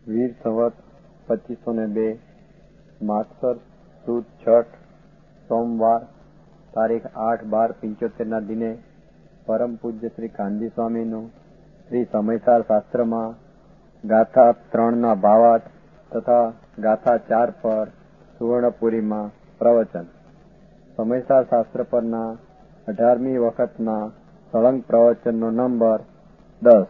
વીર સંવત 2502 માગસર સુદ છઠ સોમવાર તારીખ 8/12/75 દિને પરમ પૂજ્ય શ્રી કાનજી સ્વામીનું શ્રી સમયસાર શાસ્ત્રમાં ગાથા 3 ભાવાર્થ તથા ગાથા 4 પર સુવર્ણપુરીમાં પ્રવચન. સમયસાર શાસ્ત્ર પરના 18મી વખતના સળંગ પ્રવચનનો નંબર 10.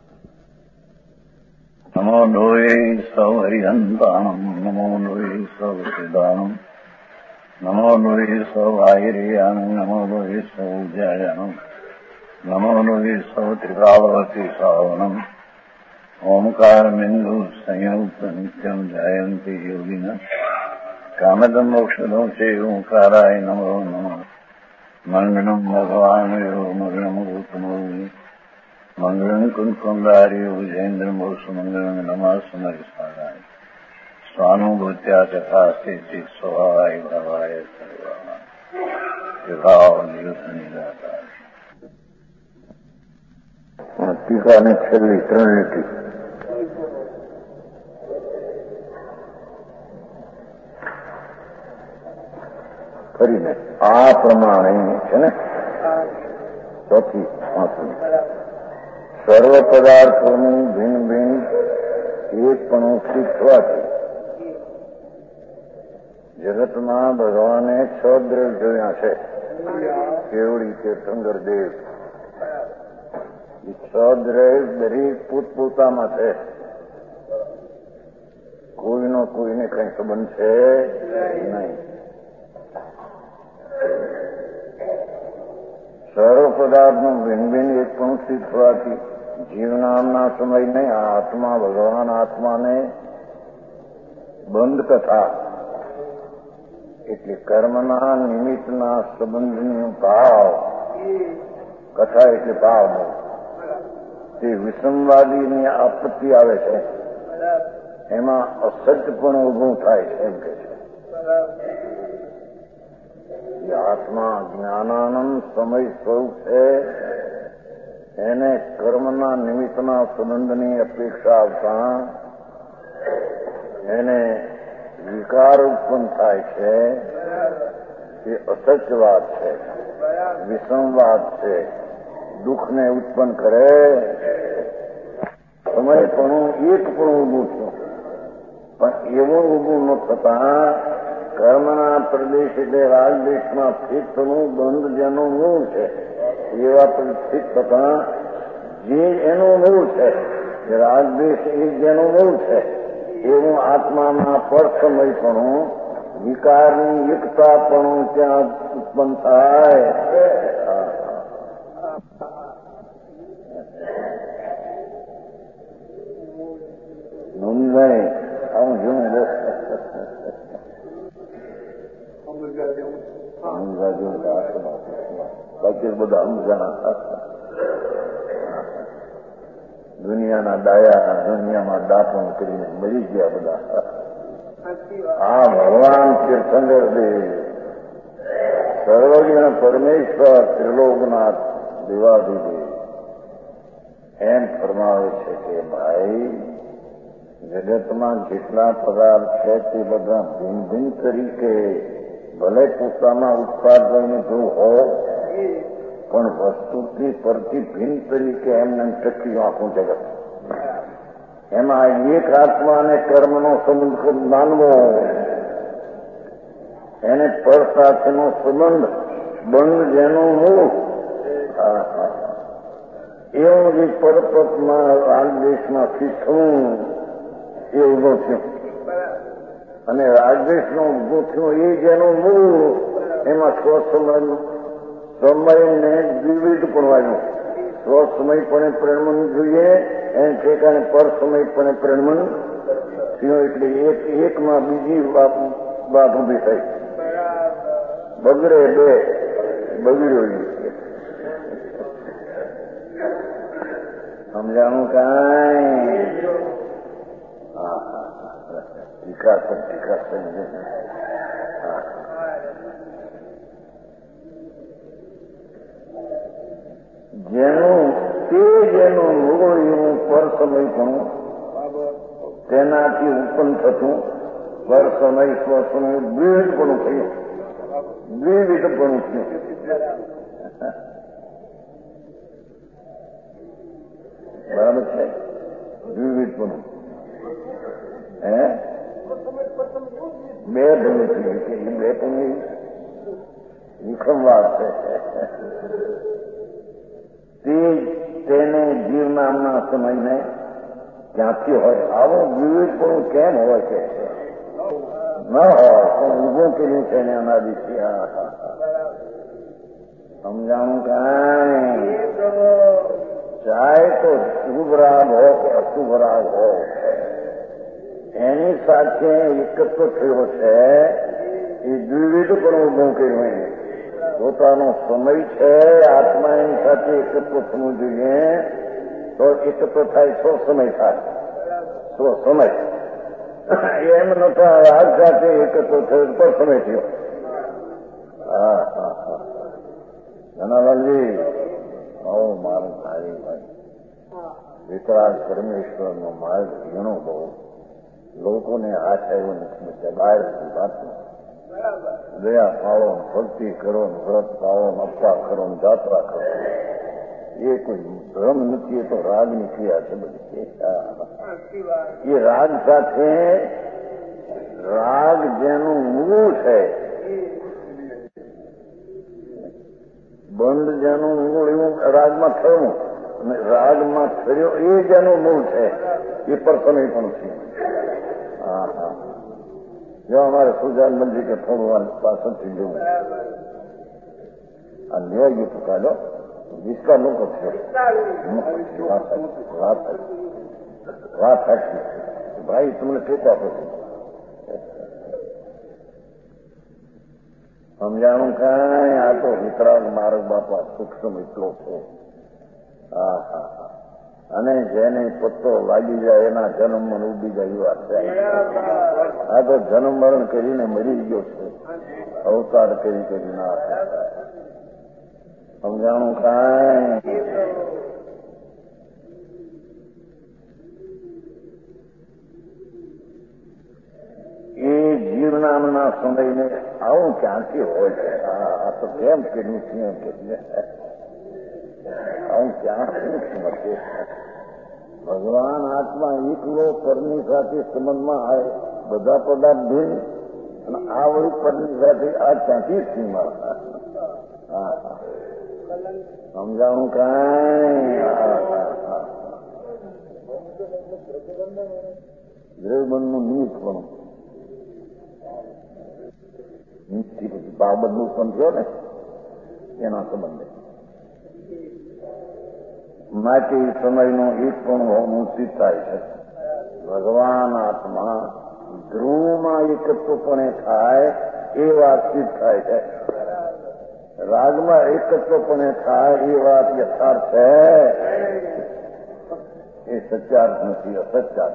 નમો લોહે સૌ હરિહંતાણમ, નમો લોહે સૌ સિદ્ધાણમ, નમો લોહે સૌ આહિર્યાણમ, નમો લોહે સૌ જયાણમ, નમો લોહે સૌ ત્રિકાળવતી સાવનમ. ઓમકાર બિંદુ સંયુક્ત નિત્યમ જયંતિ યોગિન કામદમ મોક્ષદો છે ઓંકારાય નમો નમઃ. મંગળમ ભગવાન યો મંગળમ ગૌતમોની મંગળમ કુંકુંદાર્યો વિજેન્દ્રમો સુમંગળમ નમઃ સમરિસ્મરાય સ્વાનુભૂત્યા તથા સ્થિતિ સ્વભાવાય ભાવાય સર્વા વિભાવ નિયુદ્ધ નિરાકાર. ટીકાને છેલ્લી 3 લીટી. કરીને આ પ્રમાણે છે ને ચોથી સર્વ પદાર્થોનું ભિન્ન ભિન્ન એકપણું શીખવાથી જગતમાં ભગવાને 6 દ્રવ્ય જોયા છે. કેવડી તીર્થંકર દેવ એ 6 દ્રવ્ય દરેક પોતપોતામાં છે. કોઈનો કોઈને કઈ સંબંધ છે નહીં. સર્વ પદાર્થનું ભિન્ન ભિન્ન એકપણું શીખવાથી જીવનામના સમય નહીં આત્મા ભગવાન આત્માને બંધ કથા એટલે કર્મના નિમિત્તના સંબંધનો ભાવ, કથા એટલે ભાવ, તે વિષમવાદીની આપત્તિ આવે છે. એમાં અસત્ય પણ ઉભું થાય છે એમ કે છે. આત્મા જ્ઞાનાનંદ સમય સ્વરૂપ છે. એને કર્મના નિમિત્તના સંબંધની અપેક્ષા આવતા એને વિકાર ઉત્પન્ન થાય છે. એ અસત્યવાદ છે, વિષમવાદ છે, દુઃખને ઉત્પન્ન કરે. સમય પણ એક પણ ઉભું છું, પણ એવું ઉભું ન થતા કર્મના પ્રદેશ એટલે રાજદેશમાં સ્થિતનું બંધ જેનું મૂળ છે એવા પરિસ્થિત થતા જે એનું મૂળ છે, રાજદેશ એ જેનું મૂળ છે એવું આત્માના પર સમયપણું વિકારની એકતા પણ ત્યાં ઉત્પન્ન થાય. નોંધાય આવું જોઉં બાકી બધા સમજાણા. દુનિયાના ડાયા દુનિયામાં દાપણ કરીને મરી ગયા બધા. આ ભગવાન તીર્થંકર દેવ સર્વજ્ઞ પરમેશ્વર ત્રિલોકનાથ દેવાધિદેવ એમ ફરમાવે છે કે ભાઈ જગતમાં જેટલા પદાર્થ છે તે બધા ભિન્ન ભિન્ન તરીકે ભલે પોતાના ઉત્પાદન જો હોય પણ વસ્તુથી પરથી ભિન્ન તરીકે એમને ટકી આખું જગત. એમાં એક આત્મા અને કર્મનો સંબંધ માનવો, એને પર સાથેનો સંબંધ બંધ જેનું મૂળ એવું જે પરપતમાં રાજદેશમાં શીખવું એ ઉભો થયું અને રાજદેશનો ઉભો થયો એ જેનું મૂળ એમાં સ્વસમયને વિવિધ પડવાનું. સ્વસમયપણે પ્રેરમન જોઈએ એને ઠેકાણે પર સમયપણે પ્રેરમન થયું એટલે એકમાં બીજી વાત ઉભી થઈ. બગડે બે બગડ્યો. સમજાણું કાંઈ વિકાસ જેનું તે જેનું મૂળ એવું પર સમય પણ તેનાથી ઉત્પન્ન થતું પર સમય સ્વસમય દ્વિવિધપણું થયું. દ્વિવિધપણું થયું. બરાબર છે? દ્વિવિધપણું બે ભણું થયું કે એ બે પણ વિખમવાર છે. તેને જીવ નામના સમયને ક્યાંથી હોય? આવો વિવિધપણું કેમ હોય કે ન હોય પણ ઉભું કર્યું છે એને અનાદિથી. સમજાણું કાંઈ ચાહે તો શુભ રાગ હો કે અશુભ રાગ હો, એની સાથે એકત્વ થયો છે. એ દ્વિવિધ પણ ઉભું કર્યું એને પોતાનો સમય છે. આત્મા એની સાથે એકત્વ થવું જોઈએ તો એકત્વ થાય તો સમય થાય. તો સમય એમ નતા રાગ સાથે એકત્વ થયો તો સમય થયો. ધનાલાલજી મારું સારી ભાઈ વિતરાગ પરમેશ્વરનો માર્ગ ઘણો બહુ લોકોને આશ આવ્યો નથી. બહારથી વાતમાં દયા પાડો, ભક્તિ કરો, વ્રત પાડો, અપવા કરો, જાત્રા કરો, એ કોઈ ભ્રમ નથી. એ તો રાગની ક્રિયા છે બધી. એ રાગ સાથે રાગ જેનું મૂળ છે, બંધ જેનું મૂળ એવું રાગમાં થયું અને રાગમાં થયો એ જેનું મૂળ છે એ પર સમય પણ છે. જો અમારે સુજાન મંદિર કે થોડું પાછળથી જોવું આ ન્યાય ગીત કાઢો વિસ્તાર લોકો છે. વાત સાચી ભાઈ, તમને ટેકો આપો છો. સમજાણું કાંઈ? આ તો વિતરાગ માર્ગ બાપા સૂક્ષ્મ એટલો છે. અને જેને પત્તો લાગી જાય એના જન્મ મરણ ઉડી જાય એવા છે. આ તો જન્મ મરણ કરીને મરી ગયો છે, અવતાર કરી કરીને. સમજાણું કાંઈ? એ જીવ નામના સમયને આવું ક્યાંથી હોય છે? આ તો કેમ કર્યું છે? આવું ક્યાં શું સમજે? ભગવાન આત્મા એકલો પરની સાથે સંબંધમાં આવે, બધા પદાર્થ ભિન્ન અને આ વળી પરની સાથે આ ક્યાંથી સીમા? સમજાણું કાંઈ? દ્રવ્યબંધનું નિમિત્તપણું નિશ્ચિત પછી બાબતનું સમજો ને એના સંબંધે માટે સમયનો એક પણ હોવું સિદ્ધ થાય છે. ભગવાન આત્મા ધ્રુવમાં એકત્વપણે થાય એ વાત સિદ્ધ થાય છે. રાગમાં એકત્વપણે થાય એ વાત યથાર્થ છે. એ સત્યાર્થ નથી, અસત્યાર્થ.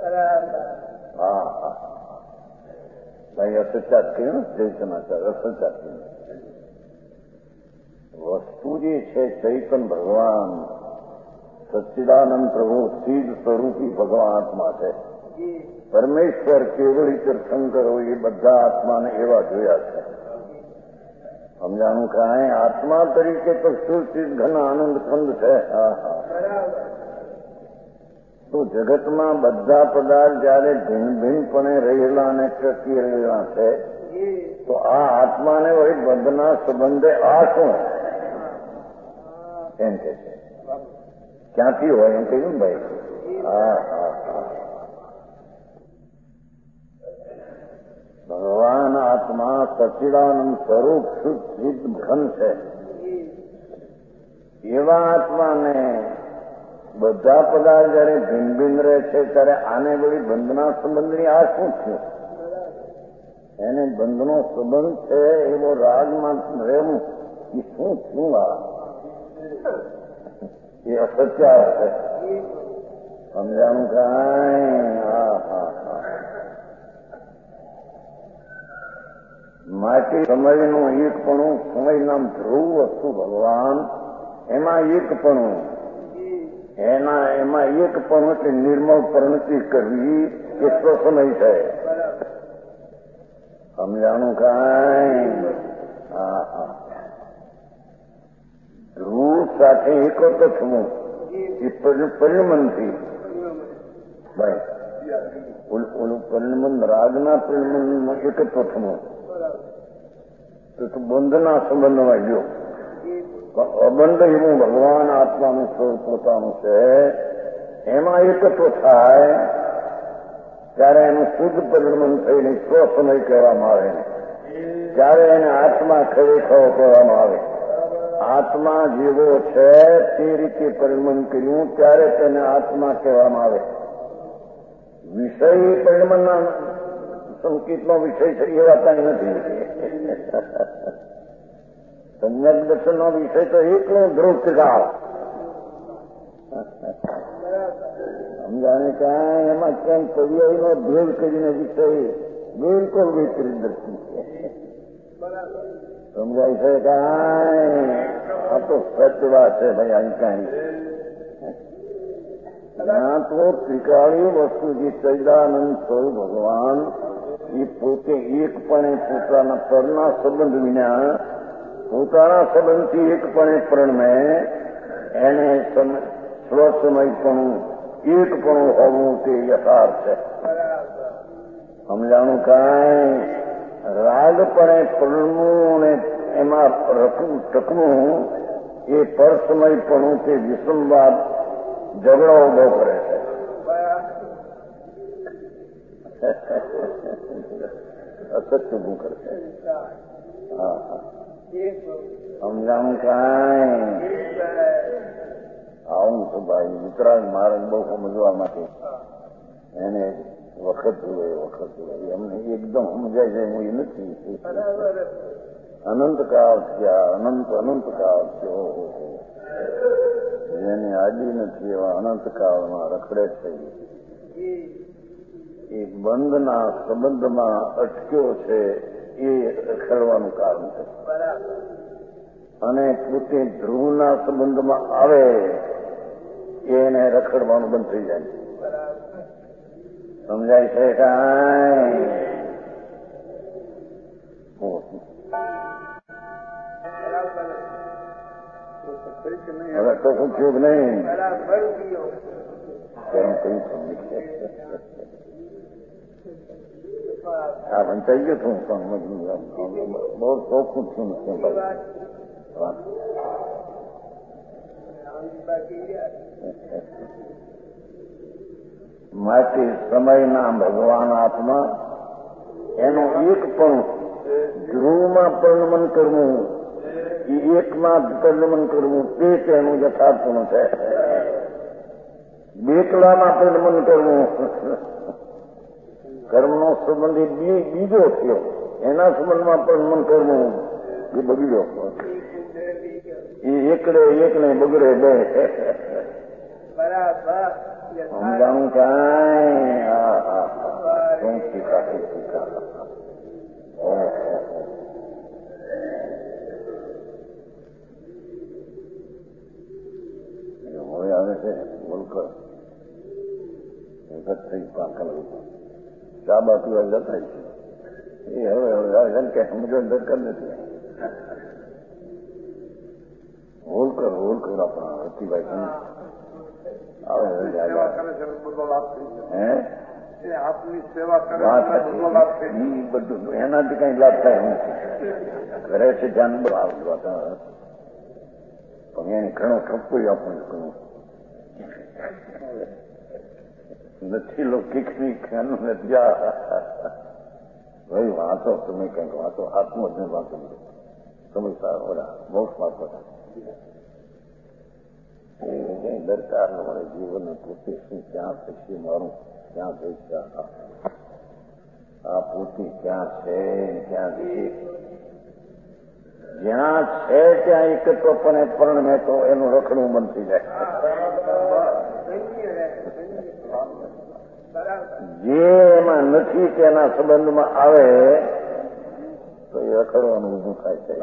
ભાઈ અસત્યાર્થ કહ્યું ને જયસમાચાર, અસત્યાર્થ વસ્તુ જે છે ચૈતન ભગવાન સચ્ચિદાનંદ પ્રભુ સિદ્ધ સ્વરૂપી ભગવાન આત્મા છે. પરમેશ્વર કેવળી તીર્થંકરો એ બધા આત્માને એવા જોયા છે. સમજાણું કાંઈ? આત્મા તરીકે તો સુસિદ્ધ ઘન આનંદ ખંડ છે. તો જગતમાં બધા પદાર્થ જયારે ભિન્ન ભિન્નપણે રહેલા અને ટકી રહેલા છે તો આ આત્માને વળી બંધના સંબંધે આ શું એમ કે છે? ક્યાંથી હોય એમ કહ્યું ને ભાઈ? ભગવાન આત્મા સચ્ચિદાનંદ સ્વરૂપ શુદ્ધ સિદ્ધ ઘન છે. એવા આત્માને બધા પદાર્થ જયારે ભિન્ન ભિન્ન રહે છે ત્યારે આને વળી બંધના સંબંધની આ શું થયું? એને બંધનો સંબંધ છે એવો રાગમાં રહેવું એ શું થયું? એ અસત્યાર્થ છે. સમજાણું કાંઈ? માટે સમયનું એકપણું, સમય નામ ધ્રુવ વસ્તુ ભગવાન, એમાં એકપણું, એમાં એક પણ એટલે નિર્મળ પ્રણતિ કરવી એ સ્વસમય છે. સમજાણું કાંઈ? હા. ધ્રુવ સાથે એક જ થવું એ પરિણમનથી ભાઈ ઓલું પરિણમન રાગના પરિણમનમાં એકત્વ થવું તો બંધના સંબંધમાં ગયો. અબંધ એવું ભગવાન આત્માનું સ્વરૂપ પોતાનું છે, એમાં એકત્વ થાય ત્યારે એનું શુદ્ધ પરિણમન થઈને સ્વસમય કહેવામાં આવે, ત્યારે એને આત્મા ખરેખર કહેવામાં આવે. આત્મા જેવો છે તે રીતે પરિણમન કર્યું ત્યારે તેને આત્મા કહેવામાં આવે. વિષય પરિણમનના સંકેતનો વિષય છે એવા કાંઈ નથી. સમ્યક દર્શનનો વિષય તો એકલો ધ્રુવ ત્રિકાળ. સમજાને કાંઈ એમાં ક્યાંય પર્યાયનો ભેદ કરીને વિષય બિલકુલ વિપરીત દર્શન છે. સમજાય છે કાંઈ? આ તો સત્ય વાત છે ભાઈ. અહીં કાંઈ ત્યાં તો ત્રિકાળી વસ્તુ જે સૈદાનંદ સ્વરૂપ ભગવાન એ પોતે એકપણે પોતાના પરના સંબંધ વિના પોતાના સંબંધથી એકપણે પ્રણમે એને સ્વસમયપણું એકપણું હોવું તે યથાર્થ છે. સમજાણું કાંઈ? રાગપણે પ્રણમવું ને એમાં ટકવું એ પરસમયપણું તે વિસંવાદ ઝઘડો ઉભો કરે છે. અસત્ય ઉભું કરશે. હા. સમજાણું કાંઈ? આવું તો ભાઈ વિતરાગ મહારાજ બહુ સમજવા માટે એને વખત જોઈએ એમને એકદમ સમજાય જાય હું એ નથી. અનંતકાળ થયા, અનંતકાળ થયો, જેને આદિ નથી એવા અનંતકાળમાં રખડે છે. એ બંધના સંબંધમાં અટક્યો છે એ રખડવાનું કારણ છે. અને પોતે ધ્રુવના સંબંધમાં આવે એને રખડવાનું બંધ થઈ જાય. સમજાય છે કાંઈ? હવે તો શું થયું નહીં? હા વંચાઈ ગયો છું પણ બહુ ચોખ્ખું છું. માટે સમયના ભગવાન આત્મા એનું એક પણ ધ્રુવમાં પરિણમન કરવું એ એકમાં પરિણમન કરવું તે તેનું યથાર્થપણું છે. બેકલામાં પરિણમન કરવું કર્મનો સંબંધ બીજો થયો, એના સંબંધમાં પરિણમન કરવું એ બગડ્યો. એ એકને બગડે બે. સમજાણું કાંઈ? શું શીખા હવે આવે છે બોલકર થઈ પાંખલ ચા બાકી જતા છે એ હવે કે સમજો દરકાર નથી. હોલકર આપણા રતિભાઈ બધું એનાથી કઈ લાભ થાય નથી. ઘરે છે જાનવર પણ એને ઘણો ઠપકો આપણને કરવું નથી. લૌકિકની ખાનું નથી. ભાઈ વાંચો, તમે કંઈક વાંચો, આત્મો જ નહીં વાંચો. તમે સારા મોક્ષ વાંચો. દરકાર ન મળે જીવન પોતે શું ક્યાં થશે, મારું ક્યાં થશે, આ પોતે ક્યાં છે ક્યાં જશે. જ્યાં છે ત્યાં એકત્વપણે પરણમે તો એનું રખડવું બંધ થઈ જાય. જે એમાં નથી તેના સંબંધમાં આવે તો એ રખડવાનું ઊભું થાય છે.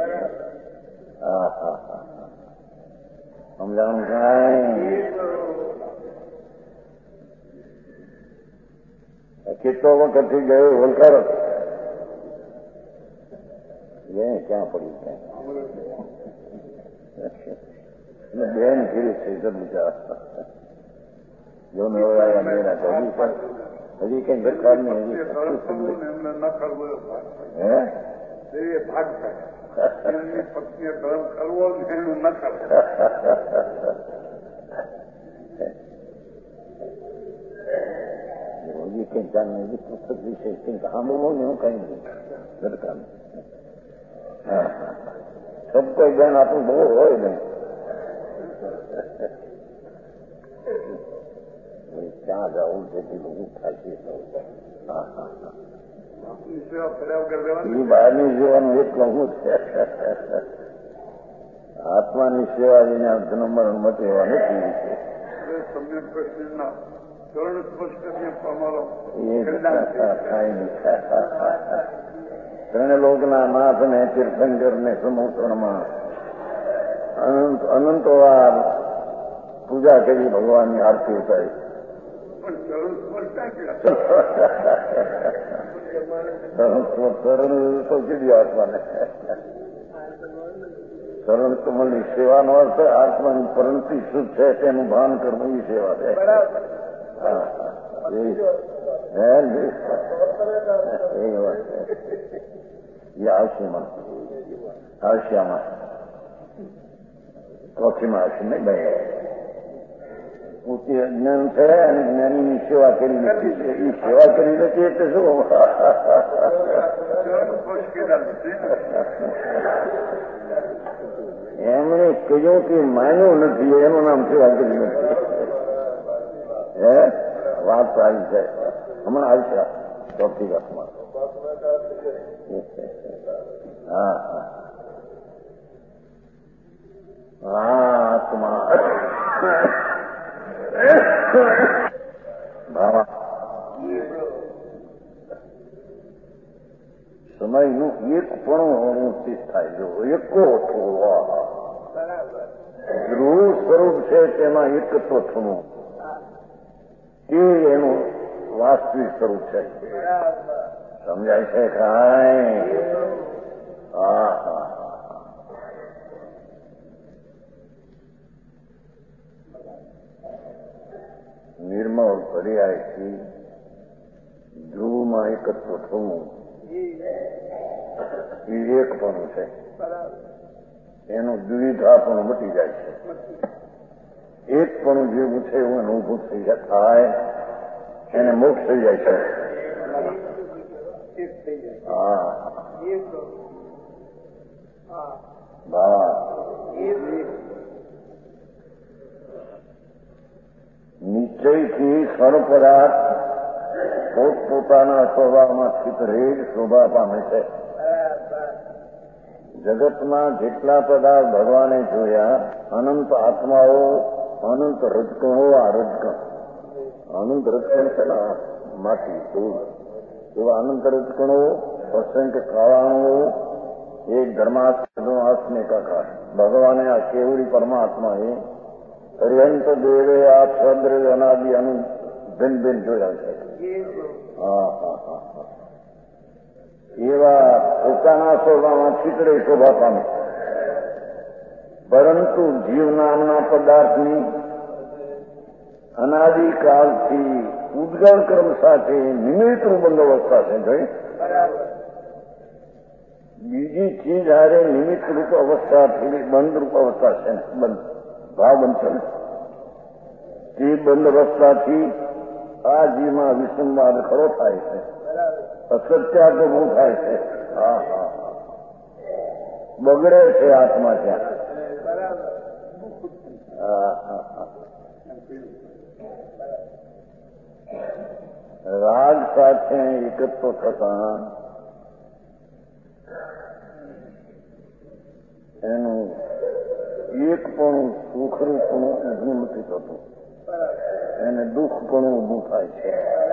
સમજાણું કાંઈ? કેટલો વખતથી ગયો ઓલકાર ક્યાં પડ્યું ક્યાં બેન ફીરી છે તો બિચારા જો મેળવ્યા મેળા હજી કઈ દરકાર નહીં હજી ભાગ થાય પત્નીએ ધર્મ કરવો એનું ન કરવું હજી કઈ જાણ હજી પુસ્તક વિશે કઈ સાંભળવું ને હું કઈ નહીં દરકાર સબ કોઈ બેન આપણું બહુ હોય ને ક્યાં જવું છે તે બધું થાય છે બહારની સેવાનું એક કહું છે આત્માની સેવા વિના જન્મ મત એવા નથી ત્રણે લોકના નાથ ને તીર્થંકર ને સમૂહમાં અનંતવાર પૂજા કરી ભગવાનની આરતી ઉતારી સરળ તો કીધી આત્માને સરળ કમલની સેવાનો અર્થ આત્માની પરંતિ શુદ્ધ છે તેનું ભાન કરવું એ સેવા છે. એ આવશ્યમાં ચોથીમાં આવશે નહીં ભાઈ ઊંચી અજ્ઞાન છે અને જ્ઞાનીની સેવા કરી નથી એ સેવા કરી નથી એટલે શું એમણે કહ્યું કે માન્યું નથી એનું નામ સેવા કરી નથી. હે વાત આવી છે હમણાં આવશે ચોથી વાતમાં. હા આત્મા ભાવા સમયનું એક પણ સ્થિત થાય જો એકો થોડો ધ્રુવ સ્વરૂપ છે તેમાં એકત્વ થવું તે એનું વાસ્તવિક સ્વરૂપ છે. સમજાય છે કાંઈ? હા નિર્મળ પર્યાયથી ધ્રુવમાં એકત્વ થવું એ એકપણું છે. એનું દ્વિધા પણ મટી જાય છે. એકપણું જેવું છે એવું એનું ઉભું થઈ થાય એને મોક્ષ થઈ જાય છે. હા નિશ્ચયથી સર્વપદાર્થ પોતપોતાના સ્વભાવમાં સ્થિત રહે શોભા પામે છે. જગતમાં જેટલા પદાર્થ ભગવાને જોયા અનંત આત્માઓ અનંત રજકણો આ રજકણ અનંત રજકણ છે ને માટી ધૂળ એવા અનંત રજકણો અસંખ્ય કાળાઓ એક ધર્માસ્ને કાકા ભગવાને આ કેવડી પરમાત્મા એ અર્યંત દેવે આ છદ્ર અનાદિ અનુ ભિન્ન ભિન્ન જોયા છે. એવા પોતાના સ્વભાવમાં ચિત્રે શોભા પામે પરંતુ જીવ નામના પદાર્થની અનાદિકાળથી ઉદ્ગલ ક્રમ સાથે નિમિત્તનું બંદોબસ્ત છે. જોઈ બીજી ચીજ હારે નિમિત્ત રૂપ અવસ્થાથી બંધ રૂપ અવસ્થા છે બંધ ભાવ બનશે ને તે બંધ અવસ્થાથી આ જીવમાં વિસંવાદ ખરો થાય છે. અસત્યાગ ઉભું થાય છે. બગડે છે આત્મા ત્યાં. રાગ સાથે એકત્વ થતા એનું એક પણ સુખરૂપનું ઊભું નથી થતું. એને દુઃખ પણ ઊભું થાય છે.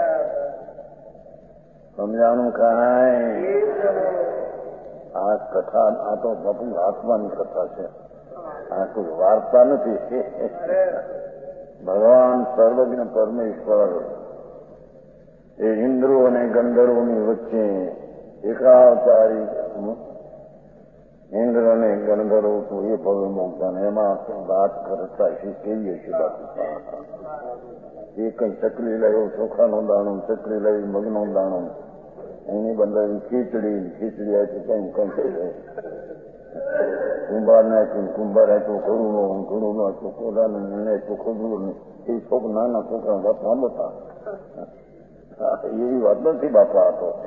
સમજાણું કાંઈ? આ કથા આ તો બાપુ આત્માની કથા છે. આ કોઈ વાર્તા નથી. ભગવાન સર્વજ્ઞ પરમેશ્વર એ ઇન્દ્રો અને ગંધર્વોની વચ્ચે એકાવતારી ઇન્દ્ર અને ગંધર્વો તો એ પગ મૂકતા ને એમાં વાત કરતા કેવી હશે બાપુ? એ કઈ ચકલી લાવ્યો ચોખાનું દાણું, ચકલી લાવી મગનું દાણું, એની બંધાવી ખીચડી આપી કઈ કઈ થઈ જાય. કુંભાર નાખ્યું, કુંભાર આપ્યું ખોડું, ખોડું નાખ્યું ખોડાનું, એને આપ્યું ખોડું. એ નાના છોકરા બાપા બધા એવી વાત નથી બાપા.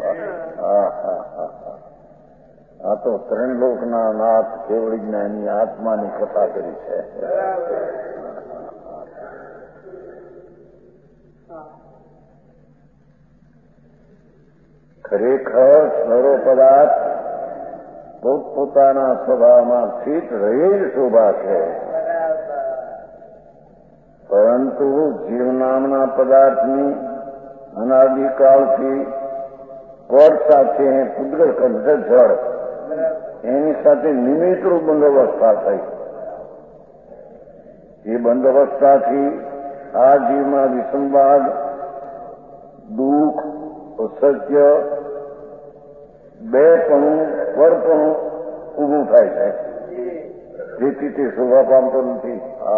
આ તો ત્રણલોકના નાથ કેવળ જ્ઞાની આત્માની કથા કરી છે. ખરેખર સર્વ પદાર્થ પોતપોતાના સ્વભાવમાં સ્થિત રહેલ શોભા છે, પરંતુ જીવ નામના પદાર્થની અનાદિકાળથી કોર સાથે પુદ્ગલ કંઠ જળ એની સાથે નિમિત્તરૂપ બંધોબસ્તા થઈ. એ બંધોબસ્તાથી આ જીવમાં વિસંવાદ, દુઃખ, અસત્ય બેપણું, પરપણું ઉભું થાય છે. જેથી તે શોભા પામતો નથી.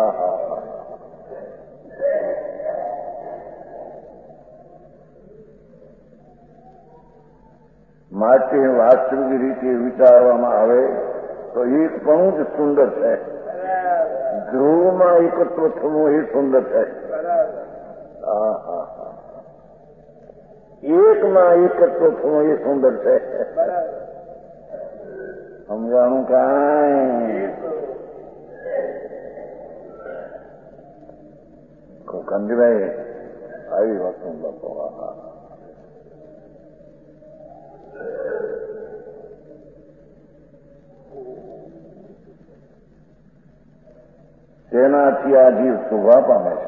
માટે વાસ્તવિક રીતે વિચારવામાં આવે તો એક પણ જ સુંદર છે. ધ્રુવમાં એકત્વ થવું એ સુંદર છે. એકમાં એકત્વ થવું એ સુંદર છે. સમજાણું કાંઈ? કંદભાઈ આવી વસ્તુ બાપો. તેનાથી આ જીવ શોભા પામે છે.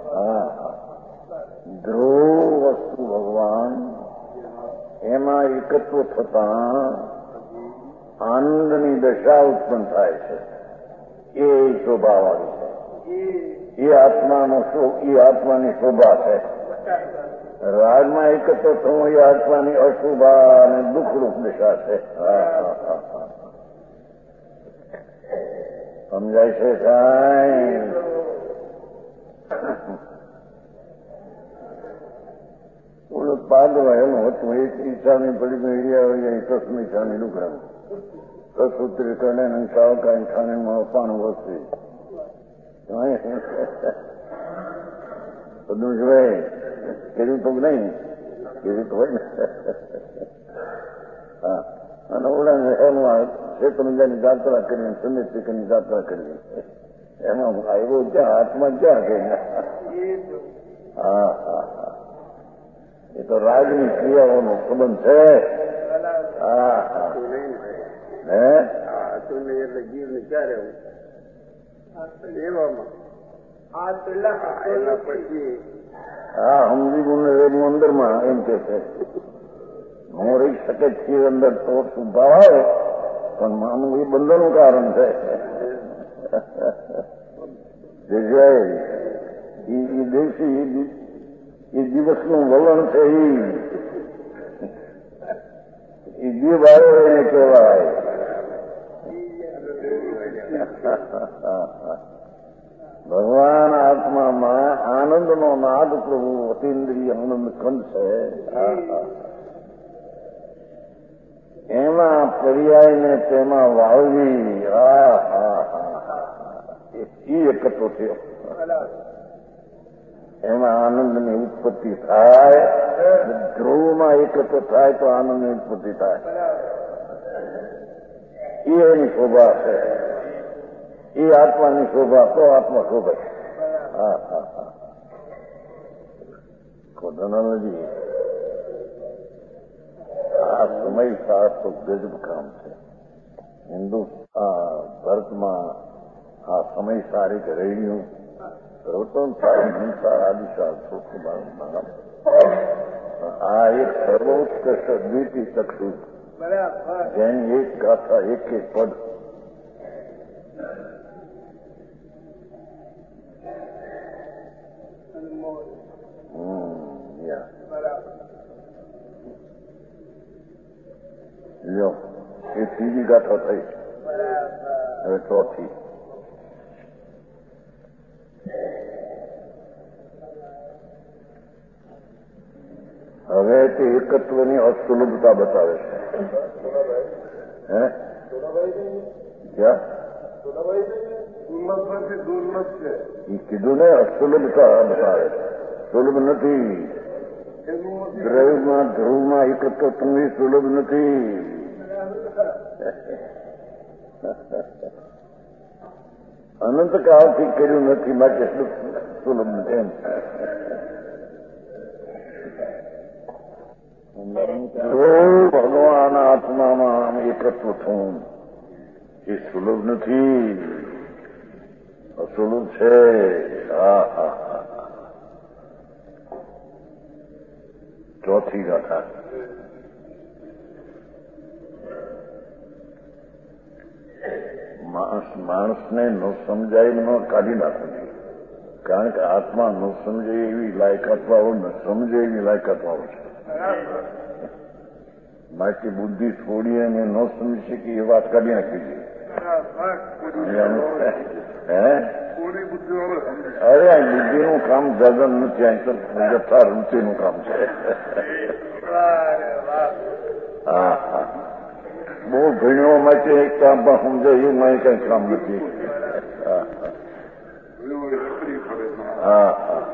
ધ્રુવ વસ્તુ ભગવાન એમાં એકત્વ થતા આનંદની દશા ઉત્પન્ન થાય છે. એ શોભાવાળી છે. એ આત્માની શોભા છે. રાજમાં એકત્ર થવું એ આત્માની અશુભા અને દુઃખરૂપ દિશા છે. સમજાય છે સાહેબ? ઓલું પાદવા એનું હતું. એક ઈચ્છાની પડી મેળ્યા હોય કસમ ઈચ્છાની ડુકરા કસુત્રી કરે ને સાવકાઈ ખાણીમાં પાણ વસ્તી બધું જોવાય. કેરી તો નહીં, કેરી તો હોય ને. હા, અને ઓલા એમાં શેતરંજાની જાત્રા કરી, ચંદ્રશેખરની જાત્રા કરી. એમાં આવ્યો ક્યાં? હાથમાં ક્યાં કે? હા, એ તો રાજની ક્રિયાઓનો સંબંધ છે. એટલે જીવને ક્યારે સમજી ગુણ રહેવું અંદરમાં એમ કે છે. હું રહી શકે છીએ અંદર તો સુભાવ આવે, પણ માનું એ બંધનનું કારણ છે. એ દેશી એ દિવસનું વલણ છે. એ જીવ આવ્યો એને કહેવાય. ભગવાન આત્મામાં આનંદનો નાદ પ્રભુ અતિન્દ્રિય આનંદ કંદ છે. એમાં પર્યાયને તેમાં વાવવી એ એકત્વ થયો. એમાં આનંદની ઉત્પત્તિ થાય. ધ્રુવમાં એકત્વ થાય તો આનંદની ઉત્પત્તિ થાય. એ એની શોભા છે. એ આત્માની શોભા તો આત્મા શોભે. ખોદનાજી આ સમય સાથ તો ગજબ કામ છે. ભારતમાં આ સમય સારી રેડિયો સર્વોત્તમ સારી હિંસા આદિશાળ ચોખ્ખું આ એક સર્વોત્કૃષ્ટ દ્વિતીય ચક્ષુ જેની એક ગાથા એક પદ લ્યો એ ત્રીજી ગાથા થઈ. હવે ચોથી. હવે તે એકત્વની અસુલભતા બતાવે છે. હે ક્યાં એ કીધું ને અસુલભતા બતાવે છે. સુલભ નથી. દ્રવ્યમાં ધ્રુવમાં એકત્વ તમને સુલભ નથી. અનંત કાળથી કર્યું નથી માટે સુલભ નથી એમ. ભગવાન આત્મામાં એકત્વ થવું એ સુલભ નથી, અસુલભ છે. ચોથી ગાથા. માણસને ન સમજાય ન કાઢી નાખવું, કારણ કે આત્મા ન સમજે એવી લાયકાત વાળો, ન સમજે એવી લાયકાત વાળો છે. બાકી બુદ્ધિ છોડી અને ન સમજી શકી એ વાત કાઢી નાખી છે. અરે આ બુદ્ધિનું કામ જગન નથી, અહીં તો જથ્થા રૂચિનું કામ છે. હા હા, બહુ ભણવા માટે એક કામ સમજાય એવું મારે કઈ કામ નથી. હા હા,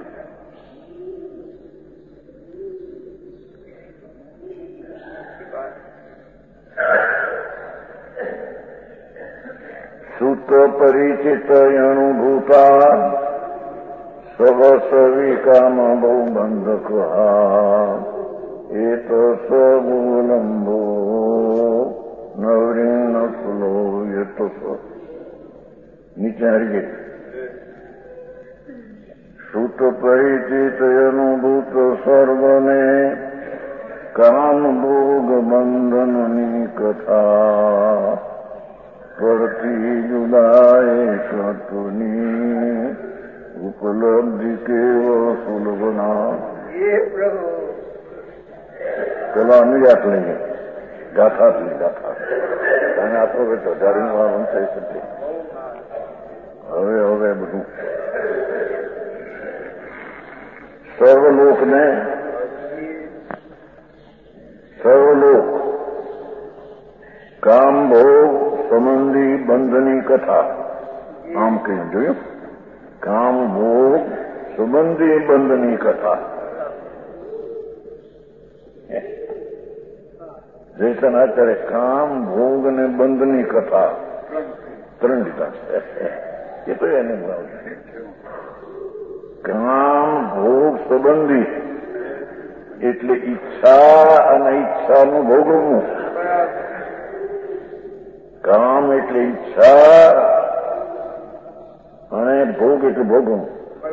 સુત પરિચિત અનુભૂતા સવસવી કામ બહુ બંધક એ તો સબુલંબો નવરીન ફૂલો એ તો નીચે હરી ગઈ. સુત પરિચિત અનુભૂત સર્વને કામ ભોગ બંધનની કથા પરથી જુદાય કતુની ઉપલબ્ધિ કેવ સુલભના. પેલા અનુયાત લઈએ, ગાથા જ ગાથા, અને આપો બેઠો ધારી વાળું થઈ શકે. હવે બધું સર્વલોકને સર્વલોક કામ ભોગ સંબંધી બંધની કથા. આમ કહ્યું, જોયું? કામ ભોગ સંબંધી બંધની કથા. જયસન આચાર્ય કામ ભોગ અને બંધની કથા ત્રણ લીધા છે. એ તો એને કામ ભોગ સંબંધી એટલે ઈચ્છા અને ઈચ્છાનું ભોગવવું. કામ એટલે ઈચ્છા અને ભોગ એટલે ભોગવવું.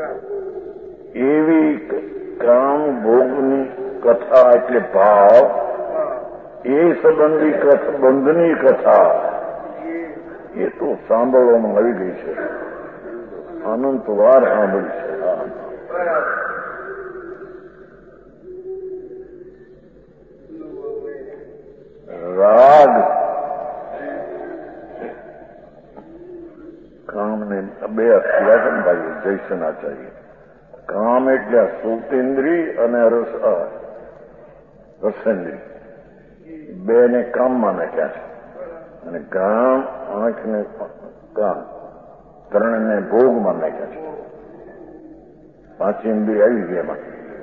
એવી કામ ભોગની કથા એટલે ભાવ, એ સંબંધી બંધની કથા એ તો સાંભળવામાં આવી ગઈ છે, અનંત વાર સાંભળી છે. રાગ કામને બે અખ્યા છે ને ભાઈ જયસન આચાર્ય. કામ એટલે સુતેન્દ્રી અને રસેન્દ્રી બે ને કામમાં નાખ્યા છે, અને કામ આંખને કામ ત્રણને ભોગમાં નાખ્યા છે. પાંચ ઇન્દ્રિય આવી ગઈ એમાં.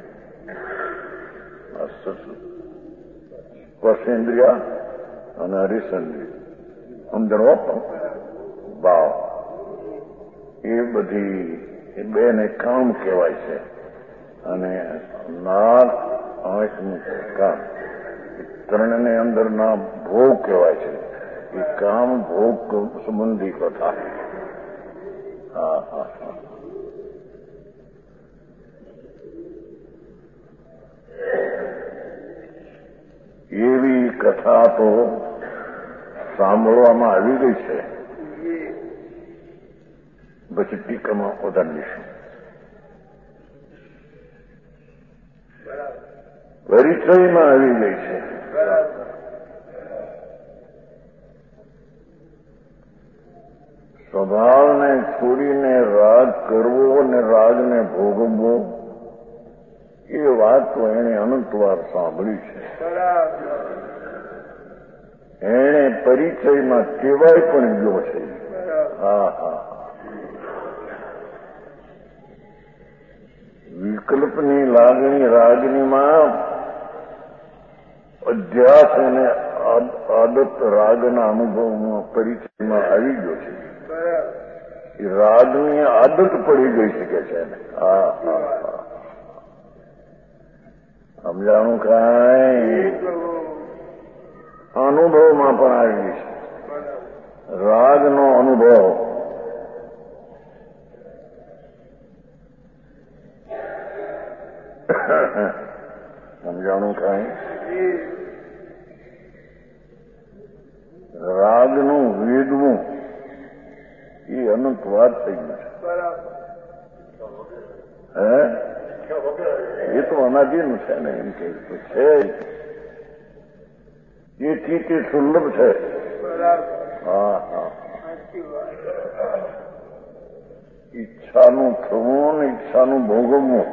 સ્પર્શેન્દ્રિય અને હરિસેન્દ્રિય સમજણો ભાવ એ બધી બે ને કામ કહેવાય છે, અને નાક આંખનું કામ ત્રણને અંદરના ભોગ કહેવાય છે. એ કામ ભોગ સંબંધી કથા. હા હા હા, એવી કથા તો સાંભળવામાં આવી ગઈ છે. પછી ટીકામાં વધારીશું. પરિચયમાં આવી ગઈ છે. સ્વભાવને છોડીને રાગ કરવો અને રાગને ભોગવવો એ વાત તો એણે અનંતવાર સાંભળી છે. એણે પરિચયમાં કહેવાય પણ ગયો છે. હા હા, વિકલ્પની લાગણી રાગનીમાં અધ્યાસ અને આદત રાગના અનુભવમાં પરિચયમાં આવી ગયો છે. એ રાગની આદત પડી ગઈ શકે છે. હા હા હા, સમજાણું કાંઈ? અનુભવમાં પણ આવી ગઈ છે રાગનો અનુભવ. સમજાણું કાંઈ? રાગનું વેદવું એ અનંત વાત થઈ ગયું છે. એ તો અનાદિનું છે ને, એમ કે છે. એથી તે સુલભ છે. હા હા, ઈચ્છાનું થવું ને ઈચ્છાનું ભોગવવું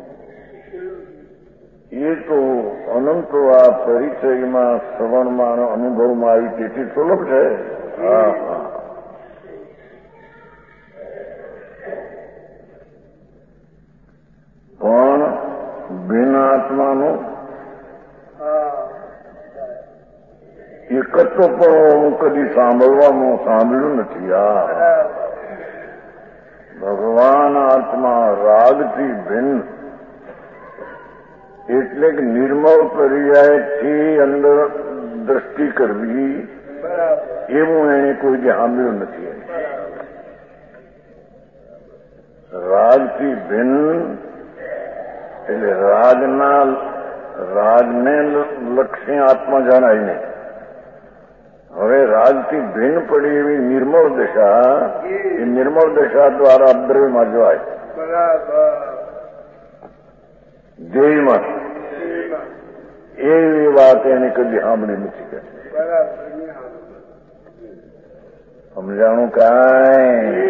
એ તો અનંત આ પરિચયમાં શ્રવણમાં અનુભવમાં આવી તેથી સુલભ છે. હા હા, પણ બિન આત્માનું એકત્વ પણ હું કદી સાંભળ્યું નથી. આ ભગવાન આત્મા રાગથી ભિન્ન એટલે કે નિર્મળ પર્યાયથી અંદર દ્રષ્ટિ કરવી એવું એને કોઈ સાંભળ્યું નથી. રાગથી ભિન્ન એટલે રાગને લક્ષ્ય આત્મા જણાય નહીં. હવે રાગથી ભિન્ન પડી એવી નિર્મળ દશા, એ નિર્મળ દશા દ્વારા અદ્રવ્યમાં જવાય. ધ્યેયમાં એવી વાત એને કદી સાંભળી નથી કે. સમજાણું કાંઈ?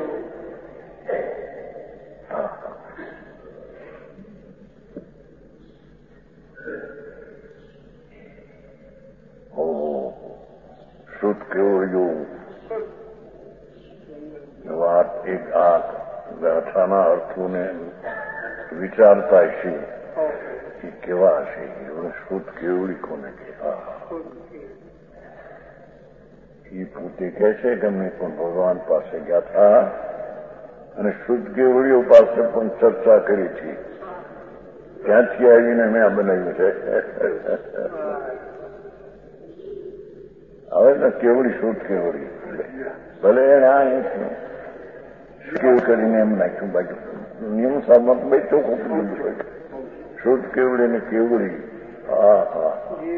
શુદ્ધ કેવું જોવું વાત એક આ ગાથાના અર્થોને વિચારતા છે એ કેવા છે. શુદ્ધ કેવડી કોને કે એ પોતે કહે છે કે અમે પણ ભગવાન પાસે ગયા હતા અને શુદ્ધ કેવડીઓ પાસે પણ ચર્ચા કરી હતી. ત્યાંથી આવીને મેં આ બનાવ્યું છે. હવે ને કેવડી શુદ્ધ કેવડી ભલે એને આ કેવું કરીને એમ નાખ્યું. બાકી નિયમ સામત બે ચોખ્ખું કીધું છે શુદ્ધ કેવડી ને કેવડી. હા હા,